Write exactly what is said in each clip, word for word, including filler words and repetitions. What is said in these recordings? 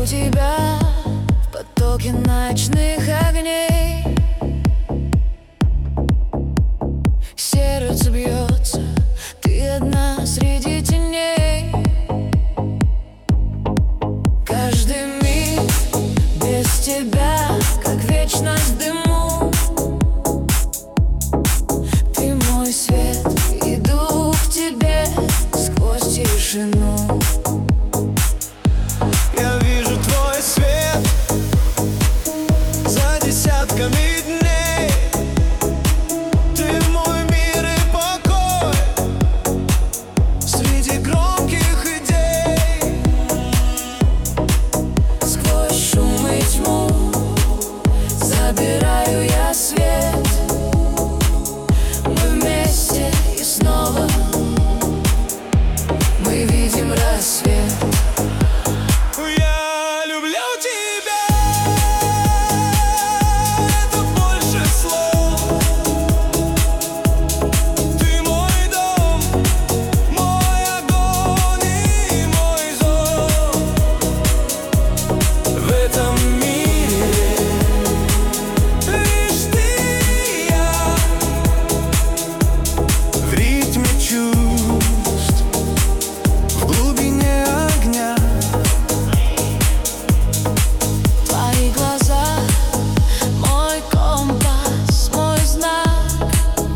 люблю тебя в потоке ночных огней. Сердце бьется, ты одна среди теней. Каждый миг без тебя, как вечность в дыму. Ты мой свет, иду к тебе сквозь тишину. Я вижу твой свет за десятками дней. Ты мой мир и покой среди громких идей. Сквозь шум и тьму забираю я свет. Мы вместе и снова мы видим рассвет. Я люблю тебя, это больше слов. Ты мой дом, мой огонь и мой зов. В этом мире лишь ты и я, в ритме чувств, в глубине огня. Твои глаза, мой компас, мой знак.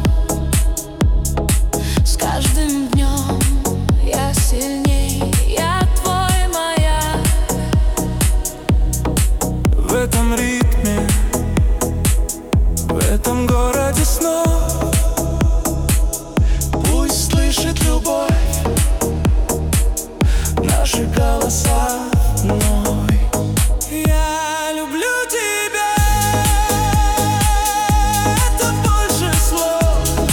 С каждым днем я сильней, я твой маяк. В этом ритме, в этом городе снов, пусть слышит любовь наши голоса вновь. Я люблю тебя, это больше слов.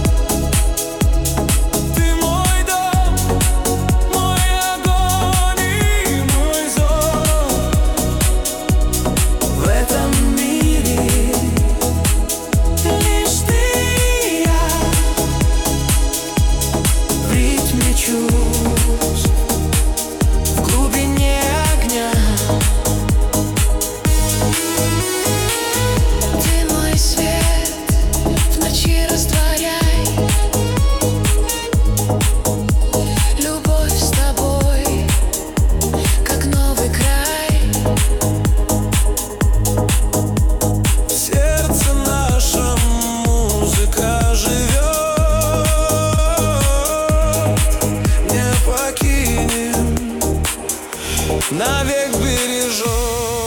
Ты мой дом, мой огонь и мой зов. В этом мире лишь ты и я, в ритме чувств, в глубине огня. Ты мой свет, в ночи растворяй. Любовь с тобой, как новый край. В сердце нашем музыка живет, не покинем, навек бережет.